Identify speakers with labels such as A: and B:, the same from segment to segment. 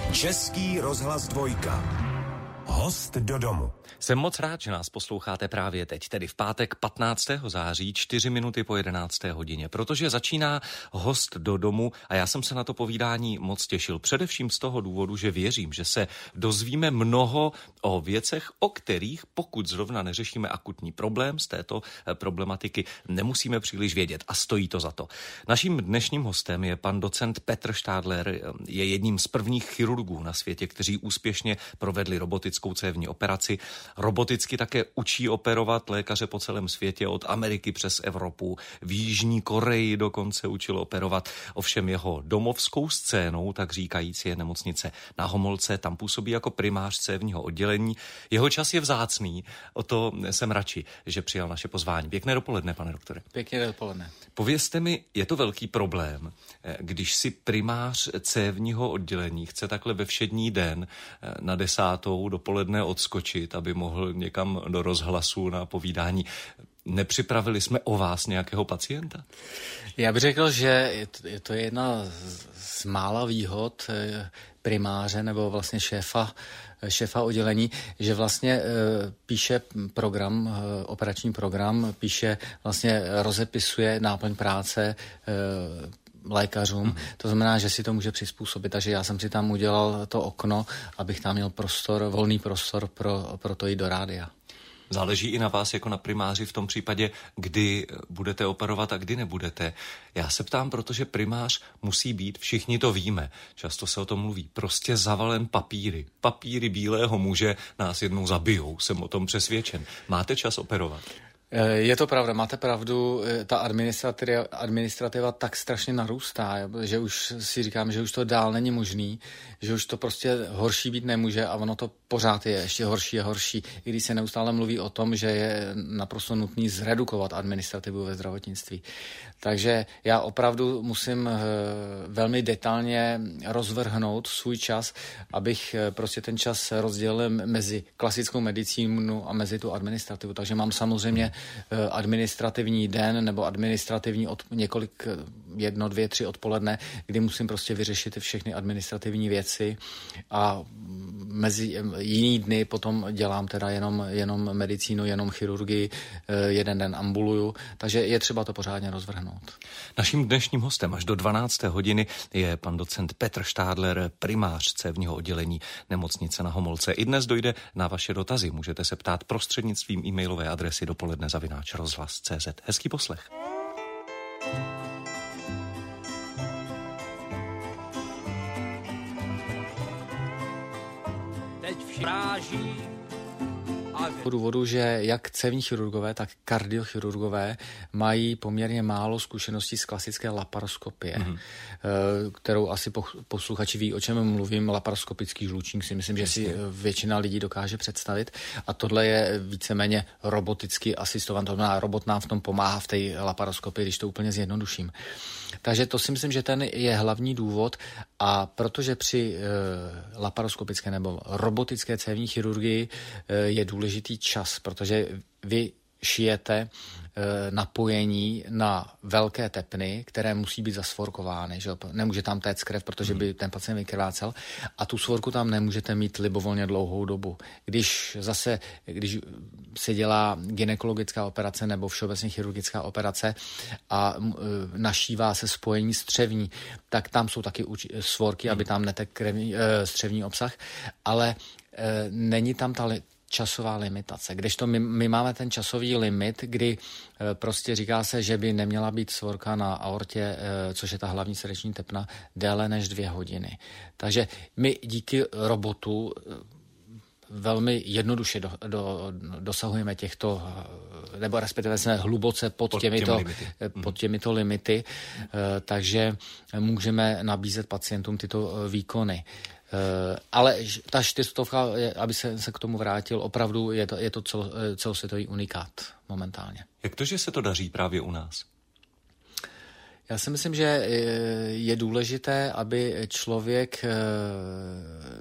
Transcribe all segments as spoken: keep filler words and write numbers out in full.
A: Český rozhlas dvojka. Host do domu.
B: Jsem moc rád, že nás posloucháte právě teď, tedy v pátek patnáctého září, čtyři minuty po jedenácté hodině, protože začíná Host do domu a já jsem se na to povídání moc těšil. Především z toho důvodu, že věřím, že se dozvíme mnoho o věcech, o kterých, pokud zrovna neřešíme akutní problém z této problematiky, nemusíme příliš vědět a stojí to za to. Naším dnešním hostem je pan docent Petr Štádler, je jedním z prvních chirurgů na světě, kteří úspěšně provedli robotickou cévní operaci. Roboticky také učí operovat lékaře po celém světě, od Ameriky přes Evropu, v Jižní Koreji dokonce učil operovat. Ovšem jeho domovskou scénou, tak říkajíc, je nemocnice Na Homolce, tam působí jako primář cévního oddělení. Jeho čas je vzácný, o to jsem radši, že přijal naše pozvání. Pěkné dopoledne, pane doktore.
C: Pěkné dopoledne.
B: Povězte mi, je to velký problém, když si primář cévního oddělení chce takhle ve všední den na desátou dopoledne odskočit, aby mohl někam do rozhlasu na povídání. Nepřipravili jsme o vás nějakého pacienta?
C: Já bych řekl, že je to jedna z mála výhod primáře nebo vlastně šéfa, šéfa oddělení, že vlastně píše program, operační program, píše vlastně rozepisuje náplň práce lékařům. Mm. To znamená, že si to může přizpůsobit. Takže já jsem si tam udělal to okno, abych tam měl prostor, volný prostor pro, pro to jít do rádia.
B: Záleží i na vás jako na primáři v tom případě, kdy budete operovat a kdy nebudete. Já se ptám, protože primář musí být, všichni to víme, často se o tom mluví, prostě zavalen papíry. Papíry bílého muže nás jednou zabijou, jsem o tom přesvědčen. Máte čas operovat?
C: Je to pravda, máte pravdu, ta administrativa, administrativa tak strašně narůstá, že už si říkám, že už to dál není možný, že už to prostě horší být nemůže a ono to pořád je ještě horší a horší, i když se neustále mluví o tom, že je naprosto nutný zredukovat administrativu ve zdravotnictví. Takže já opravdu musím velmi detailně rozvrhnout svůj čas, abych prostě ten čas rozdělil mezi klasickou medicínu a mezi tu administrativu. Takže mám samozřejmě administrativní den nebo administrativní od několik, jedno, dvě, tři odpoledne, kdy musím prostě vyřešit všechny administrativní věci a mezi jiný dny potom dělám teda jenom, jenom medicínu, jenom chirurgii, jeden den ambuluju, takže je třeba to pořádně rozvrhnout.
B: Naším dnešním hostem až do dvanácté hodiny je pan docent Petr Štádler, primář cévního oddělení nemocnice Na Homolce. I dnes dojde na vaše dotazy. Můžete se ptát prostřednictvím e-mailové adresy dopoledne zavináč rozhlas tečka cé zet. Hezký poslech.
C: Teď vráží po důvodu, že jak cévní chirurgové, tak kardiochirurgové mají poměrně málo zkušeností z klasické laparoskopie, mm-hmm. kterou asi posluchači ví, o čem mluvím, laparoskopický žlučník si myslím, že si většina lidí dokáže představit a tohle je víceméně roboticky asistovaný, to znamená, robot nám v tom pomáhá v té laparoskopii, když to úplně zjednoduším. Takže to si myslím, že ten je hlavní důvod a protože při e, laparoskopické nebo robotické cévní chirurgii e, je důležitý čas, protože vy šijete e, napojení na velké tepny, které musí být zasvorkovány. Že? Nemůže tam téct krev, protože by ten pacient vykrvácel a tu svorku tam nemůžete mít libovolně dlouhou dobu. Když zase, když se dělá gynekologická operace nebo všeobecně chirurgická operace a e, našívá se spojení střevní, tak tam jsou taky uč- svorky, hmm. aby tam netek krevní, e, střevní obsah, ale e, není tam ta li- časová limitace. Kdežto my, my máme ten časový limit, kdy e, prostě říká se, že by neměla být svorka na aortě, e, což je ta hlavní srdeční tepna, déle než dvě hodiny. Takže my díky robotu e, velmi jednoduše do, do, dosahujeme těchto, nebo respektive jsme hluboce pod, pod, těmito, těmi limity. pod těmito limity, e, takže můžeme nabízet pacientům tyto výkony. Uh, ale ta čtyřstovka, aby se, se k tomu vrátil, opravdu je to, je to celo, celosvětový unikát momentálně.
B: Jak to, že se to daří právě u nás?
C: Já si myslím, že je důležité, aby člověk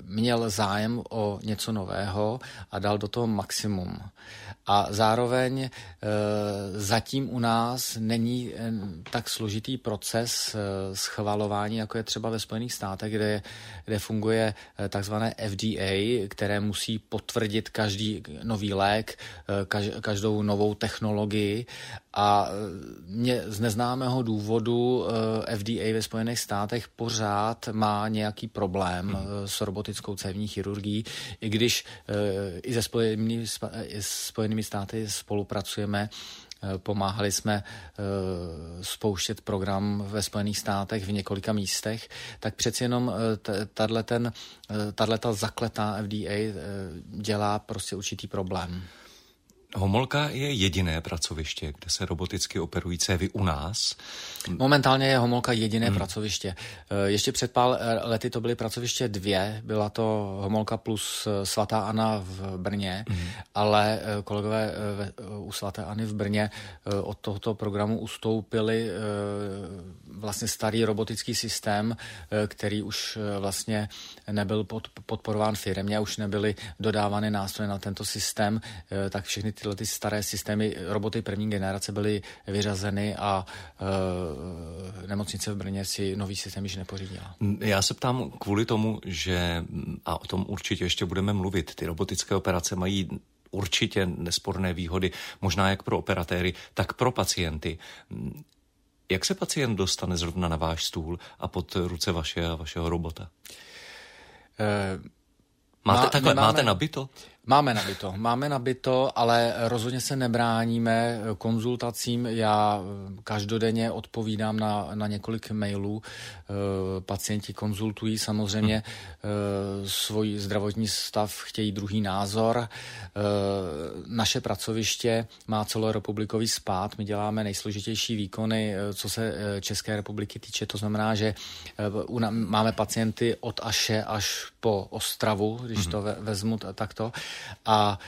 C: měl zájem o něco nového a dal do toho maximum. A zároveň e, zatím u nás není e, tak složitý proces e, schvalování, jako je třeba ve Spojených státech, kde, kde funguje e, takzvané F D A, které musí potvrdit každý nový lék, e, kaž, každou novou technologii. A mě z neznámého důvodu e, F D A ve Spojených státech pořád má nějaký problém hmm. s robotickou cévní chirurgií, i když e, i se spojenými, spojenými státy spolupracujeme. Pomáhali jsme uh, spouštět program ve Spojených státech v několika místech, tak přeci jenom tato zakletá F D A uh, dělá prostě určitý problém.
B: Homolka je jediné pracoviště, kde se roboticky operují cévy u nás.
C: Momentálně je Homolka jediné hmm. pracoviště. Ještě před pár lety to byly pracoviště dvě, byla to Homolka plus Svatá Anna v Brně, hmm. ale kolegové u Svaté Anny v Brně od tohoto programu ustoupili vlastně starý robotický systém, který už vlastně nebyl podporován firmě, už nebyly dodávány nástroje na tento systém, tak všechny tyhle ty staré systémy, roboty první generace byly vyřazeny a e, nemocnice v Brně si nový systém již nepořídila.
B: Já se ptám kvůli tomu, že, a o tom určitě ještě budeme mluvit, ty robotické operace mají určitě nesporné výhody, možná jak pro operatéry, tak pro pacienty. Jak se pacient dostane zrovna na váš stůl a pod ruce vaše a vašeho robota? E, máte, má, takhle, máte nabito?
C: Máme nabito, máme nabito, ale rozhodně se nebráníme konzultacím. Já každodenně odpovídám na, na několik mailů. E, pacienti konzultují samozřejmě e, svůj zdravotní stav, chtějí druhý názor. E, naše pracoviště má celorepublikový spád. My děláme nejsložitější výkony, co se České republiky týče. To znamená, že e, máme pacienty od Aše až po Ostravu, když to ve, vezmu takto. A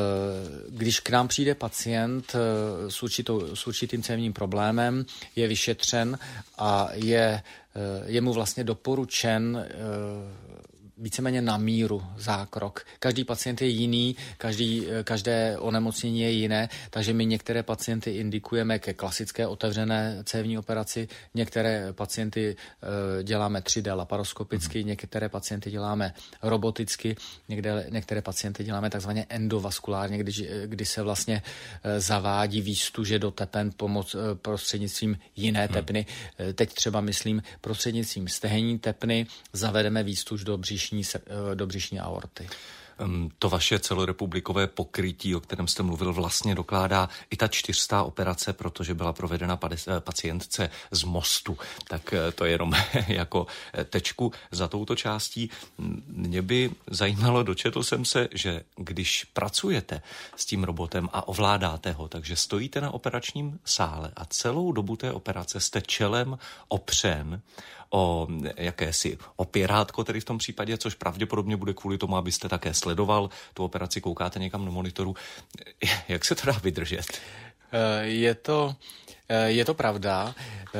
C: e, když k nám přijde pacient e, s, určitou, s určitým cévním problémem, je vyšetřen a je, e, je mu vlastně doporučen e, víceméně na míru zákrok. Každý pacient je jiný, každý, každé onemocnění je jiné, takže my některé pacienty indikujeme ke klasické otevřené cévní operaci, některé pacienty e, děláme tři dé laparoskopicky, mm. některé pacienty děláme roboticky, někde, některé pacienty děláme takzvaně endovaskulárně, kdy, kdy se vlastně e, zavádí výstuže do tepen pomoc, e, prostřednictvím jiné mm. tepny. E, teď třeba myslím prostřednictvím stehenní tepny zavedeme výstuž do břišní do břišní aorty.
B: To vaše celorepublikové pokrytí, o kterém jste mluvil, vlastně dokládá i ta čtyřstá operace, protože byla provedena pacientce z Mostu. Tak to je jenom jako tečku za touto částí. Mě by zajímalo, dočetl jsem se, že když pracujete s tím robotem a ovládáte ho, takže stojíte na operačním sále a celou dobu té operace jste čelem opřen o jakési opěrátko tedy v tom případě, což pravděpodobně bude kvůli tomu, abyste také sledoval tu operaci, koukáte někam do monitoru. Jak se to dá vydržet?
C: Je to, je to pravda.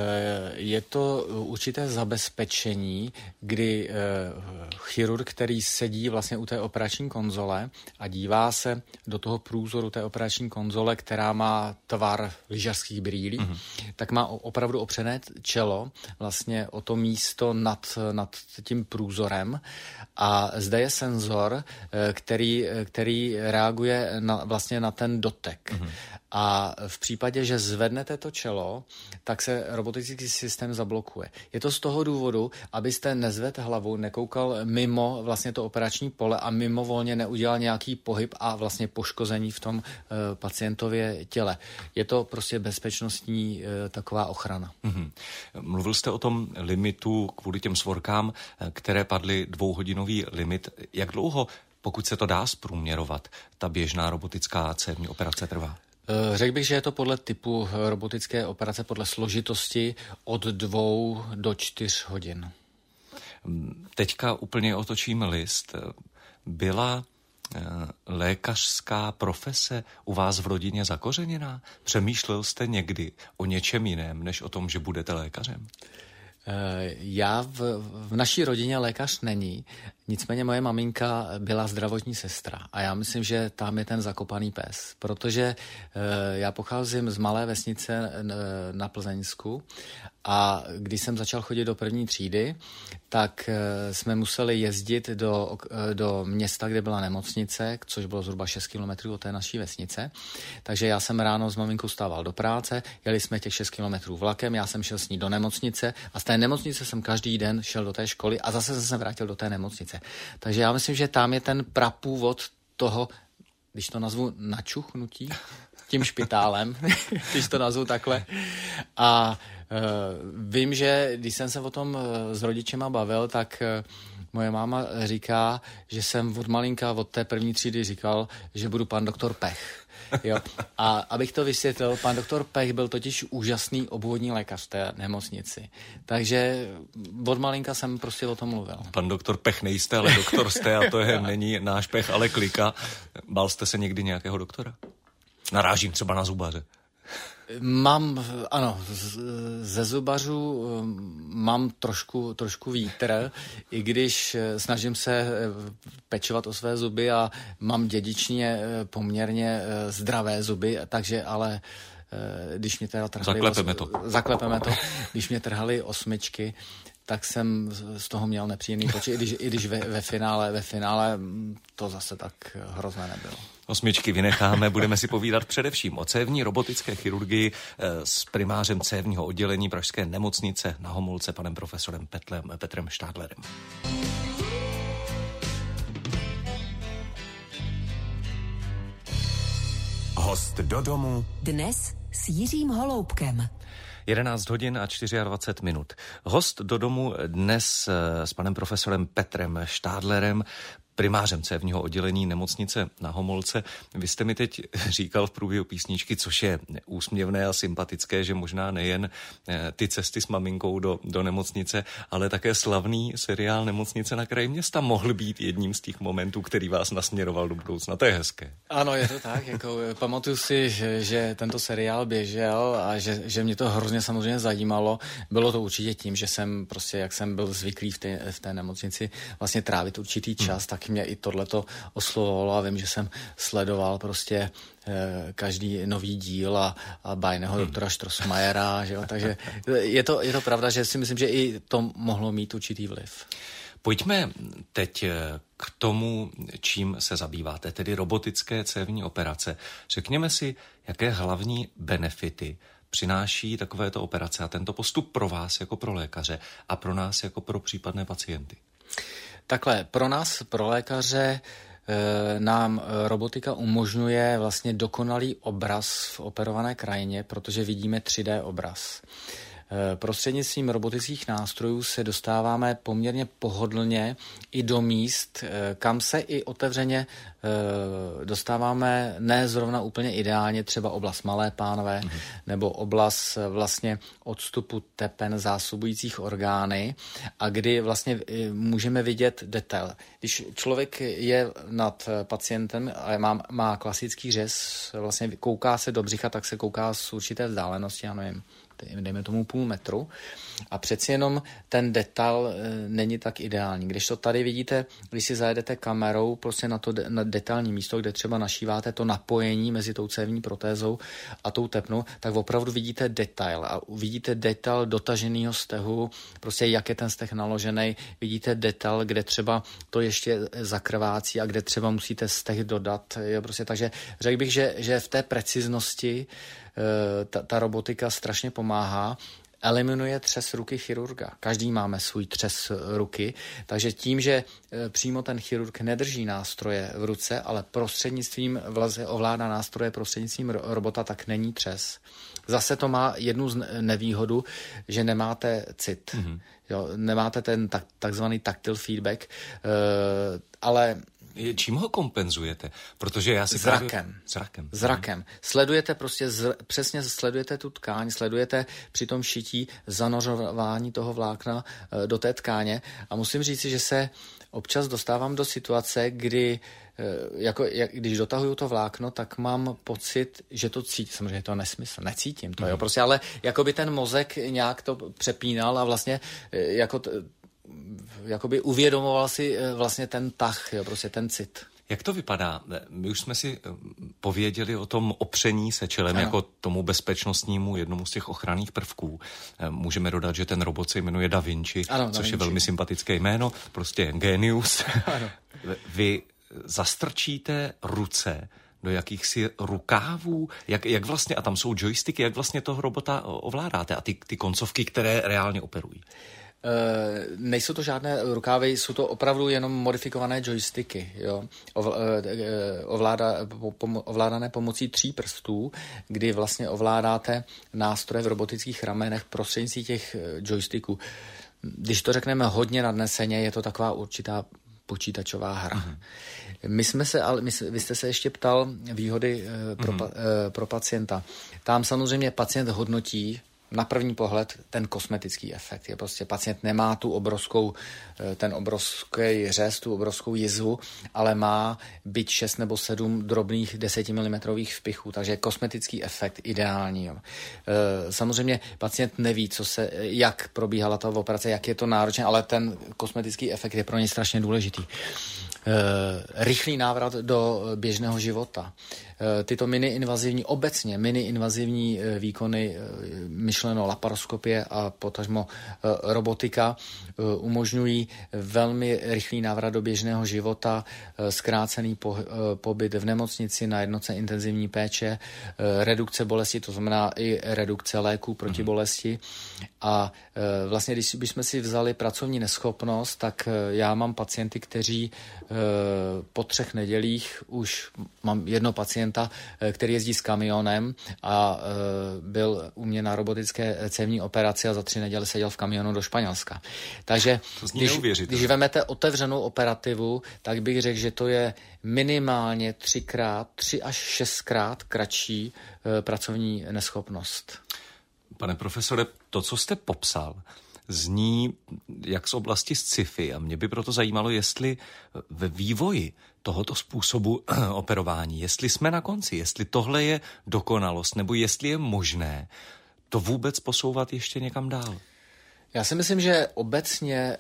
C: Je to určité zabezpečení, kdy chirurg, který sedí vlastně u té operační konzole a dívá se do toho průzoru té operační konzole, která má tvar lyžařských brýlí, mm-hmm. tak má opravdu opřené čelo vlastně o to místo nad, nad tím průzorem a zde je senzor, který, který reaguje na, vlastně na ten dotek. Mm-hmm. A v případě, že zvednete to čelo, tak se robotický systém zablokuje. Je to z toho důvodu, abyste nezvedl hlavu, nekoukal mimo vlastně to operační pole a mimovolně neudělal nějaký pohyb a vlastně poškození v tom uh, pacientově těle. Je to prostě bezpečnostní uh, taková ochrana. Mm-hmm.
B: Mluvil jste o tom limitu kvůli těm svorkám, které padly dvouhodinový limit. Jak dlouho, pokud se to dá zprůměrovat, ta běžná robotická cévní operace trvá?
C: Řekl bych, že je to podle typu robotické operace, podle složitosti od dvou do čtyř hodin.
B: Teďka úplně otočím list. Byla lékařská profese u vás v rodině zakořeněná? Přemýšlel jste někdy o něčem jiném, než o tom, že budete lékařem?
C: Já v, v naší rodině lékař není, nicméně moje maminka byla zdravotní sestra a já myslím, že tam je ten zakopaný pes, protože já pocházím z malé vesnice na Plzeňsku a když jsem začal chodit do první třídy, tak jsme museli jezdit do, do města, kde byla nemocnice, což bylo zhruba šest kilometrů od té naší vesnice. Takže já jsem ráno s maminkou stával do práce, jeli jsme těch šest kilometrů vlakem, já jsem šel s ní do nemocnice a z té nemocnice jsem každý den šel do té školy a zase jsem se vrátil do té nemocnice. Takže já myslím, že tam je ten prapůvod toho, když to nazvu načuchnutí, tím špitálem, když to nazvu takhle. A uh, vím, že když jsem se o tom uh, s rodičema bavil, tak uh, moje máma říká, že jsem od malinka, od té první třídy říkal, že budu pan doktor Pech. Jo. A abych to vysvětlil, pan doktor Pech byl totiž úžasný obvodní lékař v té nemocnici. Takže od malinka jsem prostě o tom mluvil.
B: Pan doktor Pech nejste, ale doktor jste a to je, není náš Pech, ale Klika. Bál jste se někdy nějakého doktora? Narážím třeba na zubaře.
C: Mám, ano, ze zubařů mám trošku, trošku vítr, i když snažím se pečovat o své zuby a mám dědičně poměrně zdravé zuby, takže ale když mě teda trhali...
B: Zaklepeme to.
C: Zaklepeme to. Když mě trhali osmičky, tak jsem z toho měl nepříjemný pocit, i když, i když ve, ve, finále, ve finále to zase tak hrozné nebylo.
B: Osmičky vynecháme, budeme si povídat především o cévní robotické chirurgii s primářem cévního oddělení Pražské nemocnice na Homolce, panem profesorem Petlem, Petrem Štádlerem.
A: Host do domu
D: dnes s Jiřím Holoubkem.
B: jedenáct hodin a dvacet čtyři minut. Host do domu dnes s panem profesorem Petrem Štádlerem, primářem cévního oddělení nemocnice na Homolce. Vy jste mi teď říkal v průběhu písničky, což je úsměvné a sympatické, že možná nejen ty cesty s maminkou do, do nemocnice, ale také slavný seriál Nemocnice na kraji města mohl být jedním z těch momentů, který vás nasměroval do budoucna. To je hezké.
C: Ano, je to tak. Jako, pamatuju si, že, že tento seriál běžel a že, že mě to hrozně samozřejmě zajímalo. Bylo to určitě tím, že jsem prostě, jak jsem byl zvyklý v té, v té nemocnici vlastně trávit určitý čas, hmm. tak mě i tohleto oslovovalo a vím, že jsem sledoval prostě eh, každý nový díl a, a bajného hmm. doktora Štrosmajera, že jo, takže je to, je to pravda, že si myslím, že i to mohlo mít určitý vliv.
B: Pojďme teď k tomu, čím se zabýváte, tedy robotické cévní operace. Řekněme si, jaké hlavní benefity přináší takovéto operace a tento postup pro vás jako pro lékaře a pro nás jako pro případné pacienty.
C: Takhle, pro nás, pro lékaře, e, nám robotika umožňuje vlastně dokonalý obraz v operované krajině, protože vidíme tři dé obraz. E, prostřednictvím robotických nástrojů se dostáváme poměrně pohodlně i do míst, e, kam se i otevřeně e, dostáváme ne zrovna úplně ideálně, třeba oblast Malé Pánové, mm-hmm. nebo oblast vlastně odstupu tepen zásobujících orgány a kdy vlastně můžeme vidět detail. Když člověk je nad pacientem a má, má klasický řez, vlastně kouká se do břicha, tak se kouká z určité vzdálenosti, já nevím, dejme tomu půl metru a přeci jenom ten detail e, není tak ideální. Když to tady vidíte, když si zajedete kamerou prostě na to de, na detailní místo, kde třeba našíváte to napojení mezi tou cévní protézou a tou tepnou, tak opravdu vidíte detail a vidíte detail dotaženého stehu, prostě jak je ten steh naložený, vidíte detail, kde třeba to ještě zakrvácí a kde třeba musíte steh dodat. Jo, prostě, takže řekl bych, že, že v té preciznosti Ta, ta robotika strašně pomáhá, eliminuje třes ruky chirurga. Každý máme svůj třes ruky, takže tím, že přímo ten chirurg nedrží nástroje v ruce, ale prostřednictvím vlastně ovládá nástroje prostřednictvím robota, tak není třes. Zase to má jednu z nevýhodu, že nemáte cit. Mm-hmm. Jo, nemáte ten tak, takzvaný tactile feedback, uh, ale
B: čím ho kompenzujete? Protože já si
C: zrakem.
B: Právě... Zrakem.
C: Zrakem. Sledujete prostě, zr... přesně sledujete tu tkáň, sledujete při tom šití zanořování toho vlákna e, do té tkáně a musím říct, že se občas dostávám do situace, kdy e, jako, jak, když dotahuju to vlákno, tak mám pocit, že to cítím. Samozřejmě je to nesmysl, necítím to, mm. jo, prostě, ale jako by ten mozek nějak to přepínal a vlastně e, jako t, jakoby uvědomoval si vlastně ten tah, jo, prostě ten cit.
B: Jak to vypadá? My už jsme si pověděli o tom opření se čelem ano. jako tomu bezpečnostnímu jednomu z těch ochranných prvků. Můžeme dodat, že ten robot se jmenuje Da Vinci, ano, což Da Vinci. Je velmi sympatické jméno, prostě genius. Ano. Vy zastrčíte ruce do jakýchsi rukávů, jak, jak vlastně, a tam jsou joysticky, jak vlastně toho robota ovládáte a ty, ty koncovky, které reálně operují?
C: Uh, nejsou to žádné rukávy, jsou to opravdu jenom modifikované joysticky, jo? Ovl, uh, ovláda, pom, ovládané pomocí tří prstů, kdy vlastně ovládáte nástroje v robotických ramenech prostřednictvím těch joysticků. Když to řekneme hodně nadneseně, je to taková určitá počítačová hra. Mm-hmm. My jsme se, ale my, vy jste se ještě ptal výhody uh, pro, mm-hmm. uh, pro pacienta. Tam samozřejmě pacient hodnotí na první pohled ten kosmetický efekt. Je prostě pacient nemá tu obrovskou, ten obrovský řez, tu obrovskou jizvu, ale má byť šest nebo sedm drobných desetimilimetrových vpichů, takže kosmetický efekt ideální. Jo. Samozřejmě pacient neví, co se, jak probíhala ta operace, jak je to náročné, ale ten kosmetický efekt je pro něj strašně důležitý. Rychlý návrat do běžného života. Tyto mini-invazivní, obecně mini-invazivní výkony, myšleno laparoskopie a potažmo robotika, umožňují velmi rychlý návrat do běžného života, zkrácený po, pobyt v nemocnici na jednotce intenzivní péče, redukce bolesti, to znamená i redukce léků proti bolesti. A vlastně, když bychom si vzali pracovní neschopnost, tak já mám pacienty, kteří po třech nedělích už mám jedno pacienta, který jezdí s kamionem a byl u mě na robotické cévní operaci a za tři neděle seděl v kamionu do Španělska. Takže když, když vemete otevřenou operativu, tak bych řekl, že to je minimálně třikrát, tři až šestkrát kratší pracovní neschopnost.
B: Pane profesore, to, co jste popsal, zní jak z oblasti sci-fi a mě by proto zajímalo, jestli ve vývoji tohoto způsobu operování, jestli jsme na konci, jestli tohle je dokonalost, nebo jestli je možné to vůbec posouvat ještě někam dál.
C: Já si myslím, že obecně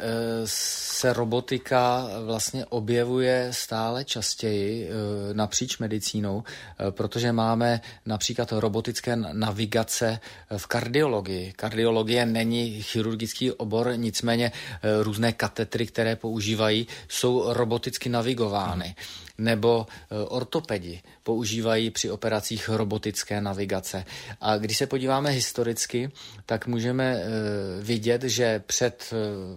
C: se robotika vlastně objevuje stále častěji napříč medicínou, protože máme například robotické navigace v kardiologii. Kardiologie není chirurgický obor, nicméně různé katetry, které používají, jsou roboticky navigovány. Nebo ortopedi používají při operacích robotické navigace. A když se podíváme historicky, tak můžeme vidět, že před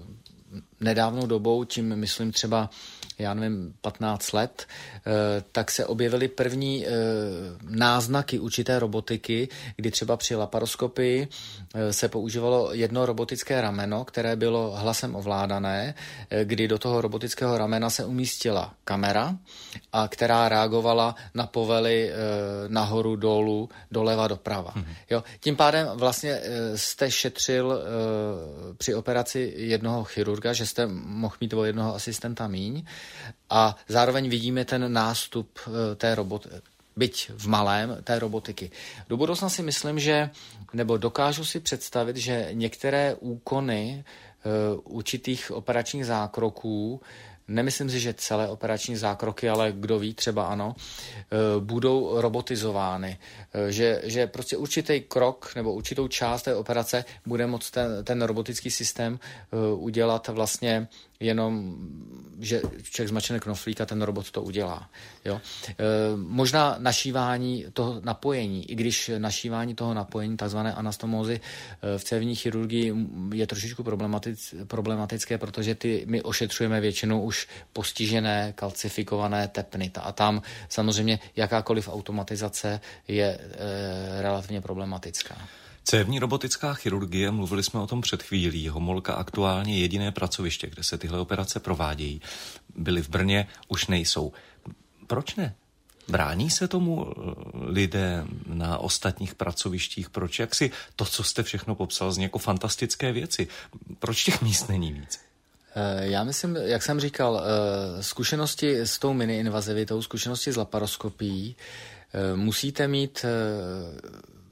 C: nedávnou dobou, tím myslím třeba, já nevím, patnáct let, tak se objevily první náznaky určité robotiky, kdy třeba při laparoskopii se používalo jedno robotické rameno, které bylo hlasem ovládané, kdy do toho robotického ramena se umístila kamera, a která reagovala na povely nahoru, dolů, doleva, doprava. Mm-hmm. Jo, tím pádem vlastně jste šetřil při operaci jednoho chirurga, že jste mohl mít o jednoho asistenta míň, a zároveň vidíme ten nástup té roboty, byť v malém, té robotiky. Do budoucna si myslím, že, nebo dokážu si představit, že některé úkony uh, určitých operačních zákroků, nemyslím si, že celé operační zákroky, ale kdo ví, třeba ano, budou robotizovány. Že, že prostě určitý krok nebo určitou část té operace bude moct ten, ten robotický systém udělat vlastně jenom, že člověk zmačkne knoflík a ten robot to udělá. Jo? E, možná našívání toho napojení, i když našívání toho napojení, takzvané anastomózy v cévní chirurgii je trošičku problematic, problematické, protože ty my ošetřujeme většinou už postižené, kalcifikované tepny. A tam samozřejmě jakákoliv automatizace je e, relativně problematická.
B: Cévní robotická chirurgie, mluvili jsme o tom před chvílí, Homolka aktuálně jediné pracoviště, kde se tyhle operace provádějí. Byly v Brně, už nejsou. Proč ne? Brání se tomu lidé na ostatních pracovištích? Proč? Jak si to, co jste všechno popsal, zní jako fantastické věci? Proč těch míst není víc?
C: Já myslím, jak jsem říkal, zkušenosti s tou mini-invazivitou, zkušenosti s laparoskopií, musíte mít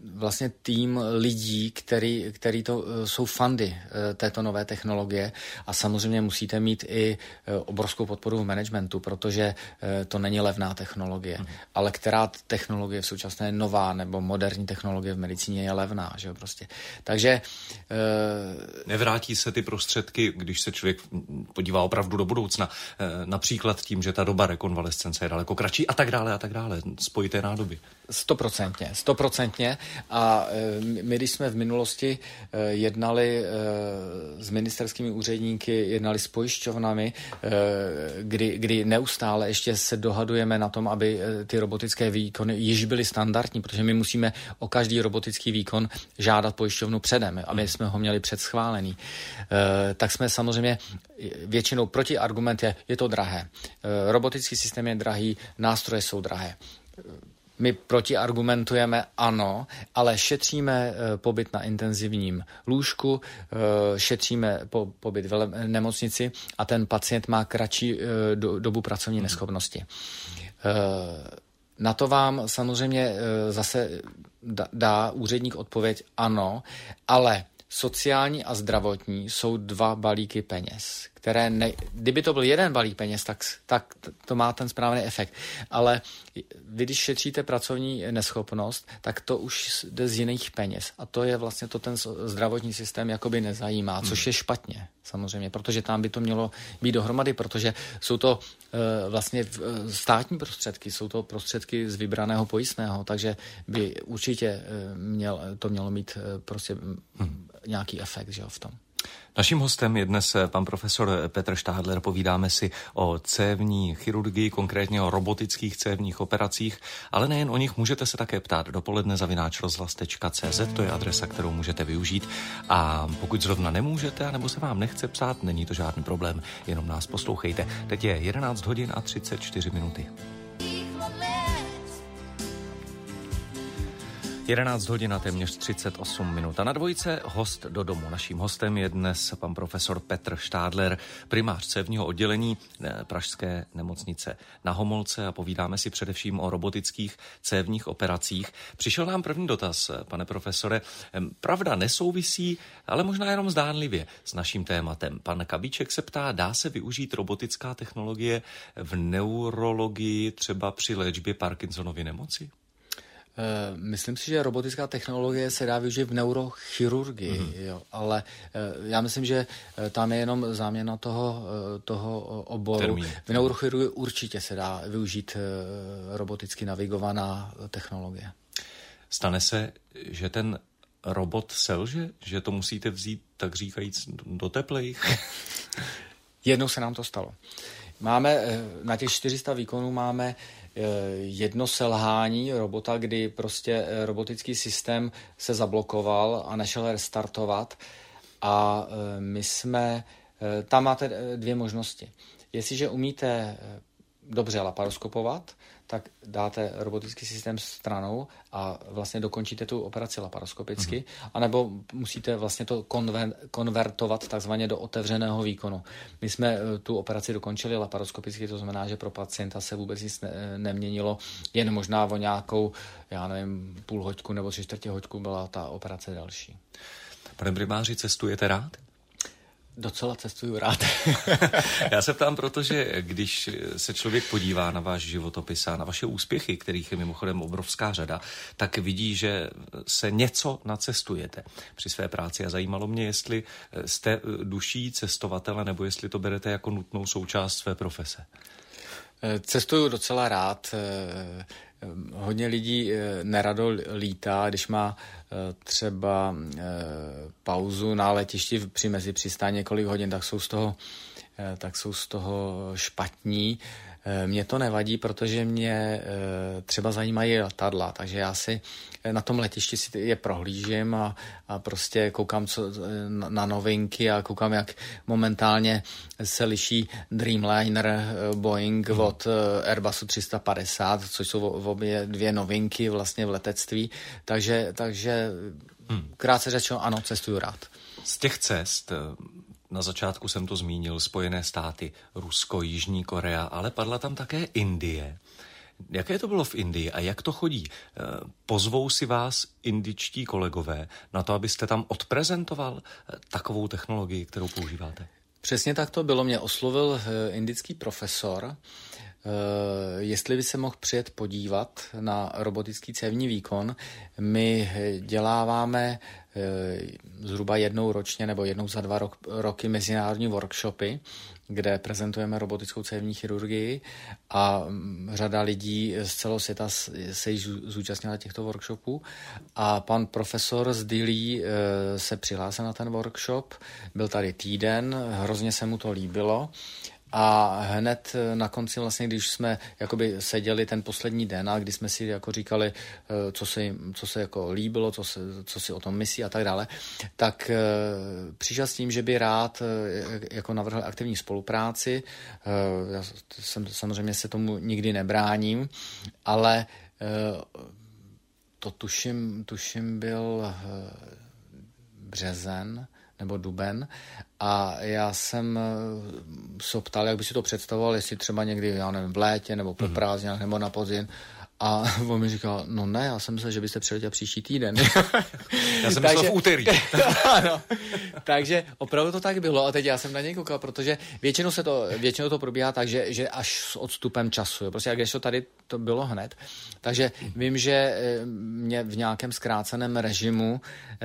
C: vlastně tým lidí, který, který to jsou fandy této nové technologie a samozřejmě musíte mít i obrovskou podporu v managementu, protože to není levná technologie, hmm. ale která technologie v současné nová nebo moderní technologie v medicíně je levná, že jo, prostě. Takže
B: nevrátí se ty prostředky, když se člověk podívá opravdu do budoucna, například tím, že ta doba rekonvalescence je daleko kratší a tak dále a tak dále, spojité nádoby.
C: Stoprocentně, stoprocentně. A my, když jsme v minulosti jednali s ministerskými úředníky, jednali s pojišťovnami, kdy, kdy neustále ještě se dohadujeme na tom, aby ty robotické výkony již byly standardní, protože my musíme o každý robotický výkon žádat pojišťovnu předem, aby jsme ho měli předschválený. Tak jsme samozřejmě většinou protiargument je, je to drahé. Robotický systém je drahý, nástroje jsou drahé. My protiargumentujeme ano, ale šetříme pobyt na intenzivním lůžku, šetříme po, pobyt v nemocnici a ten pacient má kratší do, dobu pracovní neschopnosti. Na to vám samozřejmě zase dá úředník odpověď ano, ale sociální a zdravotní jsou dva balíky peněz, které, ne, kdyby to byl jeden balík peněz, tak, tak to má ten správný efekt. Ale vy, když šetříte pracovní neschopnost, tak to už jde z jiných peněz. A to je vlastně to ten zdravotní systém jakoby nezajímá, což je špatně samozřejmě, protože tam by to mělo být dohromady, protože jsou to e, vlastně e, státní prostředky, jsou to prostředky z vybraného pojistného, takže by určitě e, měl, to mělo mít e, prostě hmm. nějaký efekt, že jo, v tom.
B: Naším hostem je dnes pan profesor Petr Štádler. Povídáme si o cévní chirurgii, konkrétně o robotických cévních operacích, ale nejen o nich, můžete se také ptát dopoledne zavináč rozhlas tečka cé zet, to je adresa, kterou můžete využít. A pokud zrovna nemůžete, anebo se vám nechce psát, není to žádný problém, jenom nás poslouchejte. Teď je jedenáct hodin a třicet čtyři minuty. jedenáct hodin a téměř třicet osm minut. A na dvojce host do domu. Naším hostem je dnes pan profesor Petr Štádler, primář cévního oddělení pražské nemocnice Na Homolce a povídáme si především o robotických cévních operacích. Přišel nám první dotaz, pane profesore. Pravda nesouvisí, ale možná jenom zdánlivě s naším tématem. Pan Kabíček se ptá, dá se využít robotická technologie v neurologii, třeba při léčbě Parkinsonovy nemoci?
C: Myslím si, že robotická technologie se dá využít v neurochirurgii, mm. jo, ale já myslím, že tam je jenom záměna toho, toho oboru. Termín. V neurochirurgii určitě se dá využít roboticky navigovaná technologie.
B: Stane se, že ten robot selže, že to musíte vzít, tak říkajíc, do teplejch?
C: Jednou se nám to stalo. Máme na těch čtyři sta výkonů máme jedno selhání robota, kdy prostě robotický systém se zablokoval a nešel restartovat a my jsme, tam máte dvě možnosti. Jestliže umíte dobře laparoskopovat, tak dáte robotický systém stranou a vlastně dokončíte tu operaci laparoskopicky, uh-huh. anebo musíte vlastně to konver- konvertovat takzvaně do otevřeného výkonu. My jsme tu operaci dokončili laparoskopicky, to znamená, že pro pacienta se vůbec nic ne- neměnilo, jen možná o nějakou, já nevím, půl hoďku nebo tři čtvrtě hoďku byla ta operace další.
B: Pane primáři, cestujete rád?
C: Docela cestuju rád.
B: Já se ptám, protože když se člověk podívá na váš životopis a na vaše úspěchy, kterých je mimochodem obrovská řada, tak vidí, že se něco nacestujete při své práci. A zajímalo mě, jestli jste duší cestovatele, nebo jestli to berete jako nutnou součást své profese.
C: Cestuju docela rád. Hodně lidí nerado lítá, když má třeba pauzu na letišti při mezipřistání několik hodin, tak jsou z toho, tak jsou z toho špatní. Mně to nevadí, protože mě třeba zajímají letadla, takže já si na tom letišti si je prohlížím a, a prostě koukám co, na novinky a koukám, jak momentálně se liší Dreamliner Boeing hmm. od Airbusu tři sta padesát, což jsou v obě dvě novinky vlastně v letectví, takže, takže hmm. krátce řečeno, ano, cestuju rád.
B: Z těch cest, na začátku jsem to zmínil, Spojené státy, Rusko, Jižní Korea, ale padla tam také Indie. Jaké to bylo v Indii a jak to chodí? Pozvou si vás indičtí kolegové na to, abyste tam odprezentoval takovou technologii, kterou používáte?
C: Přesně tak to bylo. Mě oslovil indický profesor, jestli by se mohl přijet podívat na robotický cévní výkon. My děláváme zhruba jednou ročně nebo jednou za dva roky mezinárodní workshopy, kde prezentujeme robotickou cévní chirurgii a řada lidí z celého světa se již zúčastnila těchto workshopů a pan profesor z Dillí se přihlásil na ten workshop, byl tady týden, hrozně se mu to líbilo. A hned na konci vlastně, když jsme jakoby seděli ten poslední den a když jsme si jako říkali, co se, co se jako líbilo, co, se, co si o tom myslí a tak dále, tak přišel s tím, že by rád jako navrhl aktivní spolupráci. Já jsem, samozřejmě se tomu nikdy nebráním, ale to tuším, tuším byl březen nebo duben a já jsem se ptal, jak by si to představoval, jestli třeba někdy, já nevím, v létě nebo po prázdninách nebo na podzim. A on mi říkal, no ne, já jsem myslel, že byste přiletěl příští týden.
B: Já jsem myslel v úterý.
C: Ano, takže opravdu to tak bylo a teď já jsem na něj koukal, protože většinou se to, většinou to probíhá tak, že, že až s odstupem času, jo. Prostě jak když to tady to bylo hned. Takže vím, že mě v nějakém zkráceném režimu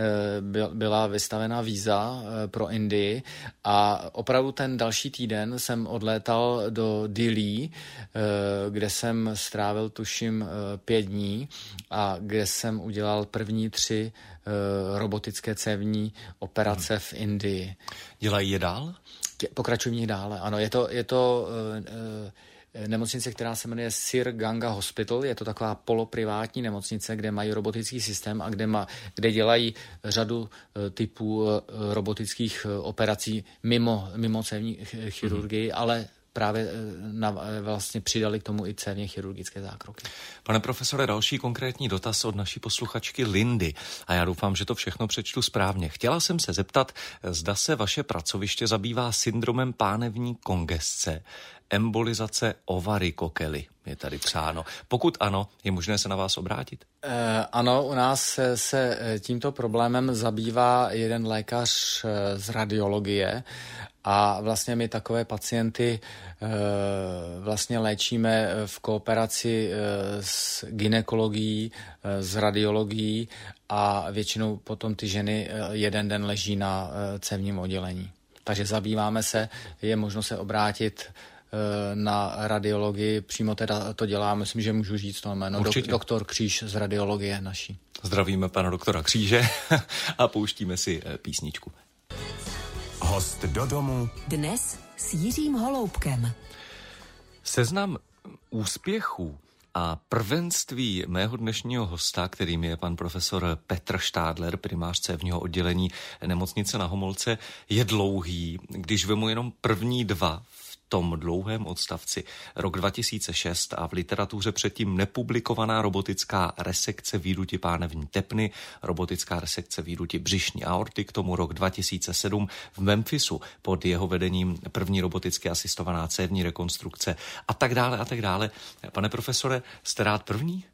C: byla vystavena víza pro Indii a opravdu ten další týden jsem odlétal do Dillí, kde jsem strávil tuším pět dní a kde jsem udělal první tři robotické cévní operace v Indii.
B: Dělají je dál?
C: Pokračují v nich dále, ano. Je to, je to uh, nemocnice, která se jmenuje Sir Ganga Hospital. Je to taková poloprivátní nemocnice, kde mají robotický systém a kde, ma, kde dělají řadu uh, typů uh, robotických uh, operací mimo, mimo cévní chirurgii, mm-hmm. ale právě na, vlastně přidali k tomu i cévně chirurgické zákroky.
B: Pane profesore, další konkrétní dotaz od naší posluchačky Lindy a já doufám, že to všechno přečtu správně. Chtěla jsem se zeptat, zda se vaše pracoviště zabývá syndromem pánevní kongesce, embolizace ovarikokely, je tady psáno. Pokud ano, je možné se na vás obrátit?
C: E, ano, u nás se, se tímto problémem zabývá jeden lékař z radiologie a vlastně my takové pacienty e, vlastně léčíme v kooperaci e, s gynekologií, e, s radiologií a většinou potom ty ženy e, jeden den leží na e, cévním oddělení. Takže zabýváme se, je možno se obrátit na radiologii, přímo teda to dělá, myslím, že můžu říct to jméno, Dok- doktor Kříž z radiologie naší.
B: Zdravíme pana doktora Kříže a pouštíme si písničku.
A: Host do domu
D: dnes s Jiřím Holoubkem.
B: Seznam úspěchů a prvenství mého dnešního hosta, kterým je pan profesor Petr Štádler, primář cévního oddělení Nemocnice Na Homolce, je dlouhý. Když vemu jenom první dva v tom dlouhém odstavci, rok dva tisíce šest a v literatuře předtím nepublikovaná robotická resekce výduti pánevní tepny, robotická resekce výduti břišní aorty, k tomu rok dva tisíce sedm v Memphisu pod jeho vedením první roboticky asistovaná cévní rekonstrukce a tak dále a tak dále. Pane profesore, jste rád první?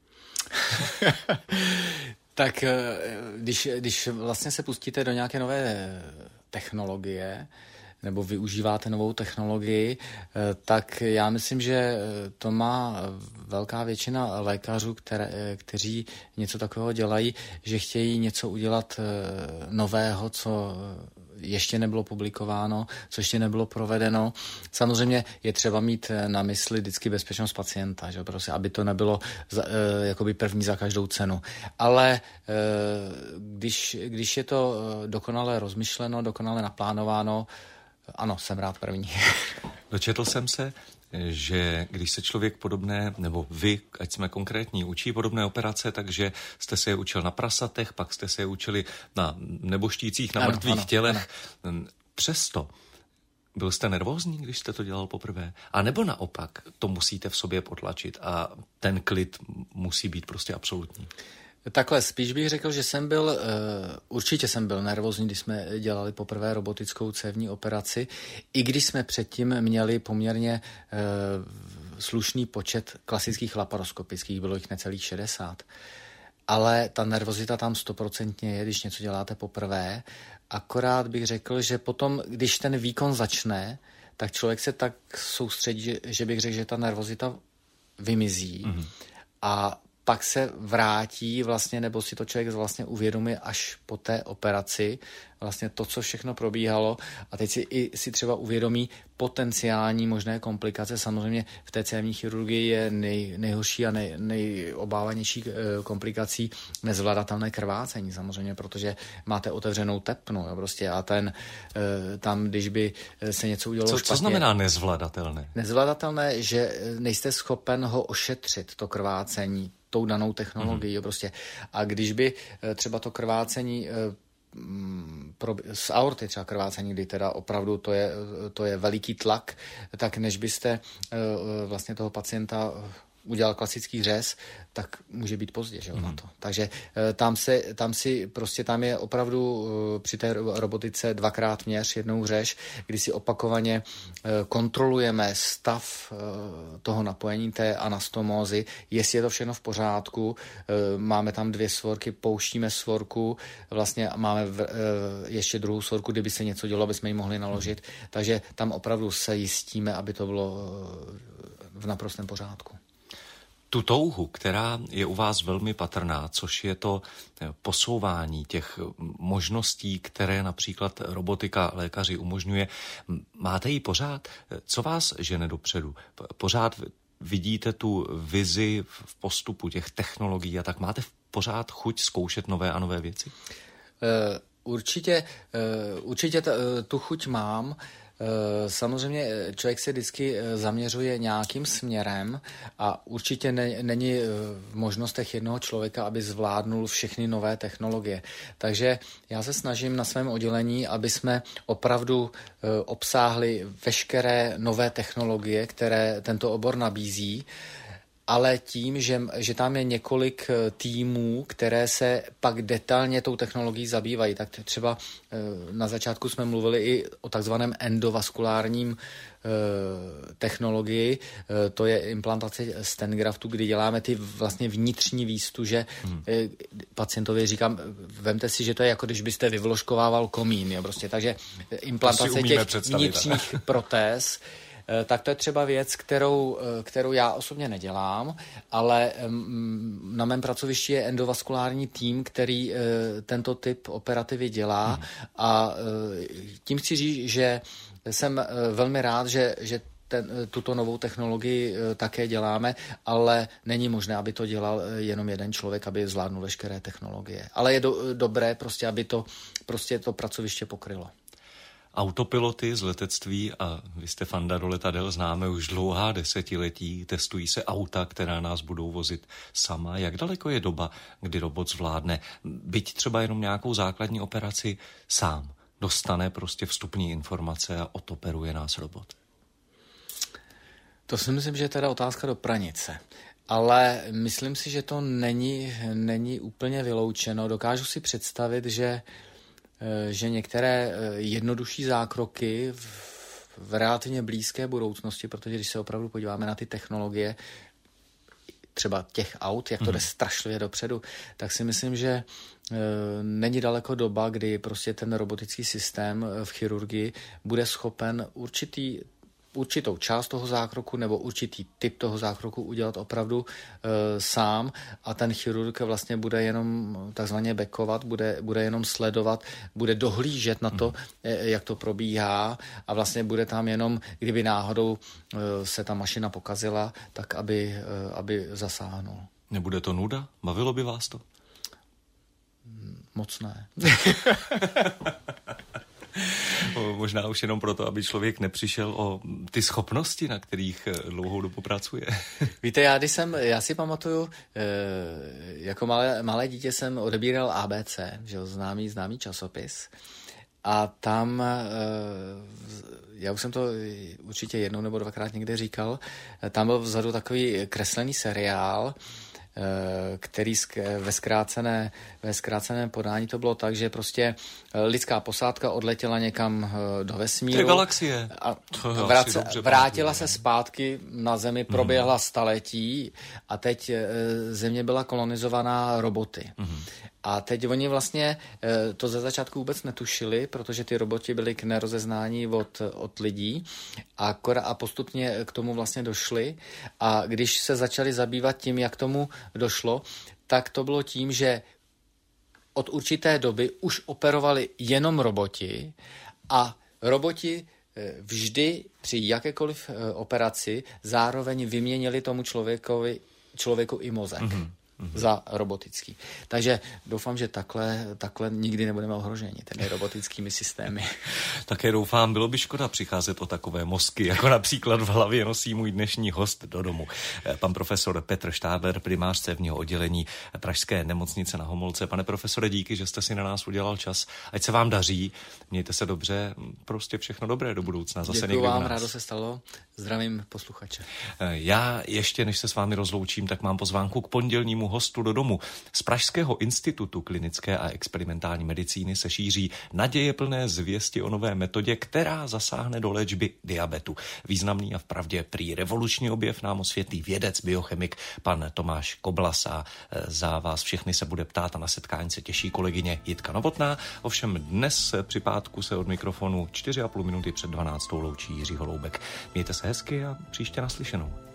C: Tak když, když vlastně se pustíte do nějaké nové technologie, nebo využíváte novou technologii, tak já myslím, že to má velká většina lékařů, které, kteří něco takového dělají, že chtějí něco udělat nového, co ještě nebylo publikováno, co ještě nebylo provedeno. Samozřejmě je třeba mít na mysli vždycky bezpečnost pacienta, že? Prostě, aby to nebylo za, jakoby první za každou cenu. Ale když, když je to dokonale rozmyšleno, dokonale naplánováno, ano, jsem rád první.
B: Dočetl jsem se, že když se člověk podobné, nebo vy, ať jsme konkrétní, učí podobné operace, takže jste se je učil na prasatech, pak jste se je učili na neboštících, na ano, mrtvých ano, tělech. Ano. Přesto byl jste nervózní, když jste to dělal poprvé? A nebo naopak to musíte v sobě potlačit a ten klid musí být prostě absolutní?
C: Takhle, spíš bych řekl, že jsem byl, uh, určitě jsem byl nervózní, když jsme dělali poprvé robotickou cévní operaci, i když jsme předtím měli poměrně uh, slušný počet klasických laparoskopických, bylo jich necelých šedesát. Ale ta nervozita tam stoprocentně je, když něco děláte poprvé. Akorát bych řekl, že potom, když ten výkon začne, tak člověk se tak soustředí, že bych řekl, že ta nervozita vymizí mm-hmm. a pak se vrátí vlastně, nebo si to člověk vlastně uvědomí až po té operaci, vlastně to, co všechno probíhalo a teď si i si třeba uvědomí potenciální možné komplikace. Samozřejmě v té cévní chirurgii je nej, nejhorší a nej, nejobávanější komplikací nezvladatelné krvácení samozřejmě, protože máte otevřenou tepnu jo, prostě a ten tam, když by se něco udělalo
B: co,
C: špatně.
B: Co znamená nezvladatelné?
C: Nezvladatelné, že nejste schopen ho ošetřit, to krvácení, tou danou technologií. Mm-hmm. Prostě. A když by třeba to krvácení z aorty, třeba krvácení, kdy teda opravdu to je, to je veliký tlak, tak než byste vlastně toho pacienta udělal klasický řez, tak může být pozdě, že jo, mm. na to. Takže tam, se, tam si prostě tam je opravdu při té robotice dvakrát měř, jednou řeš, kdy si opakovaně kontrolujeme stav toho napojení té anastomózy, jestli je to všechno v pořádku, máme tam dvě svorky, pouštíme svorku, vlastně máme ještě druhou svorku, kdyby se něco dělo, aby jsme ji mohli naložit, takže tam opravdu se jistíme, aby to bylo v naprostém pořádku.
B: Tu touhu, která je u vás velmi patrná, což je to posouvání těch možností, které například robotika lékaři umožňuje, máte ji pořád? Co vás žene dopředu? Pořád vidíte tu vizi v postupu těch technologií a tak máte pořád chuť zkoušet nové a nové věci?
C: Určitě, určitě tu chuť mám. Samozřejmě člověk se vždycky zaměřuje nějakým směrem a určitě ne, není v možnostech jednoho člověka, aby zvládnul všechny nové technologie. Takže já se snažím na svém oddělení, aby jsme opravdu obsáhli veškeré nové technologie, které tento obor nabízí, ale tím, že, že tam je několik týmů, které se pak detailně tou technologií zabývají. Tak třeba na začátku jsme mluvili i o takzvaném endovaskulárním technologii, to je implantace stengraftu, kdy děláme ty vlastně vnitřní výstuže. Hmm. Pacientovi říkám, vemte si, že to je jako když byste vyvložkovával komín. Jo, prostě. Takže implantace těch vnitřních protéz, tak to je třeba věc, kterou, kterou já osobně nedělám, ale na mém pracovišti je endovaskulární tým, který tento typ operativy dělá hmm. a tím chci říct, že jsem velmi rád, že, že ten, tuto novou technologii také děláme, ale není možné, aby to dělal jenom jeden člověk, aby zvládnul veškeré technologie. Ale je do, dobré prostě, aby to, prostě to pracoviště pokrylo.
B: Autopiloty z letectví, a vy jste fanda do letadel, známe už dlouhá desetiletí, testují se auta, která nás budou vozit sama. Jak daleko je doba, kdy robot zvládne, byť třeba jenom nějakou základní operaci sám, dostane prostě vstupní informace a otoperuje nás robot?
C: To si myslím, že je teda otázka do pranice. Ale myslím si, že to není, není úplně vyloučeno. Dokážu si představit, že že některé jednodušší zákroky v, v relativně blízké budoucnosti, protože když se opravdu podíváme na ty technologie, třeba těch aut, jak to jde strašlivě dopředu, tak si myslím, že e, není daleko doba, kdy prostě ten robotický systém v chirurgii bude schopen určitý určitou část toho zákroku nebo určitý typ toho zákroku udělat opravdu e, sám a ten chirurg vlastně bude jenom takzvaně backovat, bude, bude jenom sledovat, bude dohlížet na to, e, jak to probíhá a vlastně bude tam jenom, kdyby náhodou e, se ta mašina pokazila, tak aby, e, aby zasáhnul.
B: Nebude to nuda? Bavilo by vás to?
C: Moc ne.
B: Možná už jenom proto, aby člověk nepřišel o ty schopnosti, na kterých dlouhou dobu pracuje.
C: Víte, já, když jsem, já si pamatuju, jako malé, malé dítě jsem odebíral A B C, že jo, známý, známý časopis. A tam, já už jsem to určitě jednou nebo dvakrát někde říkal, tam byl vzadu takový kreslený seriál, který ve zkrácené, ve zkráceném podání to bylo tak, že prostě lidská posádka odletěla někam do vesmíru.
B: To je galaxie.
C: A vrace, vrátila se zpátky na Zemi, proběhla hmm. staletí a teď Země byla kolonizovaná roboty. Hmm. A teď oni vlastně to ze začátku vůbec netušili, protože ty roboti byly k nerozeznání od, od lidí a, a postupně k tomu vlastně došli. A když se začali zabývat tím, jak tomu došlo, tak to bylo tím, že od určité doby už operovali jenom roboti a roboti vždy při jakékoliv operaci zároveň vyměnili tomu člověkovi, člověku i mozek. Mm-hmm. za robotický. Takže doufám, že takhle, takhle nikdy nebudeme ohroženi těmi robotickými systémy.
B: Také doufám, bylo by škoda přicházet o takové mozky, jako například v hlavě nosí můj dnešní host do domu. Pan profesor Petr Štádler, primář cévního oddělení Pražské nemocnice Na Homolce. Pane profesore, díky, že jste si na nás udělal čas. Ať se vám daří, mějte se dobře, prostě všechno dobré do budoucna. Zase
C: děkuji vám, rádo se stalo. Zdravím posluchače.
B: Já ještě, než se s vámi rozloučím, tak mám pozvánku k pondělnímu hostu do domu. Z Pražského institutu klinické a experimentální medicíny se šíří nadějeplné zvěsti o nové metodě, která zasáhne do léčby diabetu. Významný a vpravdě prý revoluční objev nám osvětlí vědec, biochemik pan Tomáš Koblas a za vás všechny se bude ptát a na setkání se těší kolegyně Jitka Novotná. Ovšem dnes při pátku se od mikrofonu čtyři a půl minuty před dvanáctou loučí Jiří Holoubek. Mějte se hezky a příště naslyšenou.